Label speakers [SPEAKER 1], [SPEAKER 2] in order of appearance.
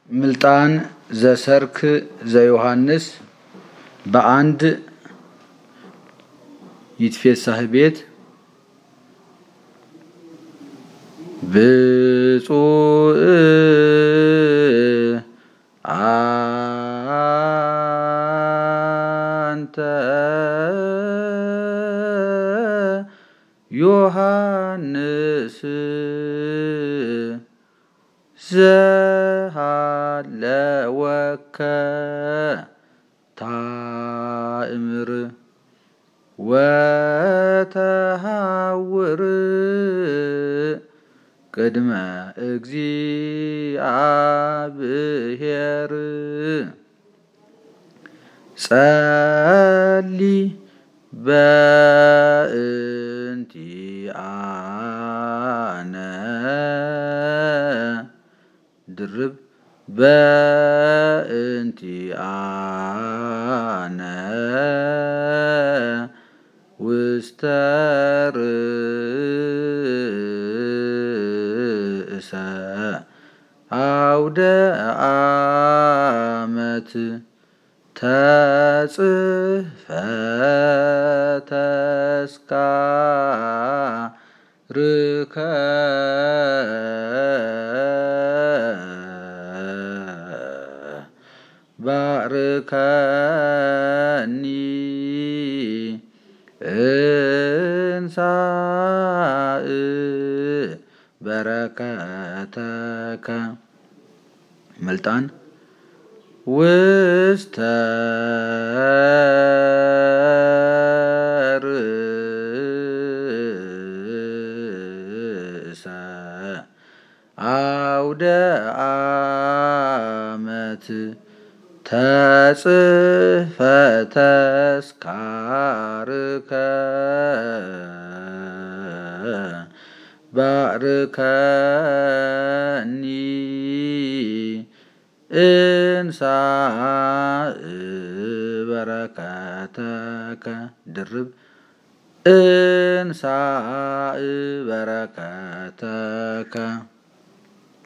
[SPEAKER 1] ምልጣን ዘሰርክ ዘዮሐንስ በአንድ ይትፌሳህ ቤት ብፁዕ አንተ ዮሐንስ ዘሃለወከ ታእምር ወተሃውር ቅድመ እግዚአብሔር ጸሊ በእንቲአነ ድርብ በእንቲአነ ውስተ ርእሰ አውደ ዓመት ተጽሕፈተ ተስካርከ ባርከኒ እንሳእ በረከተከ ምልጣን ውስተ ርእሰ አውደ ዓመት ተጽሕፈተ ተስካርከ ባርከኒ እንሳእ በረከተከ ድርብ እንሳእ በረከተከ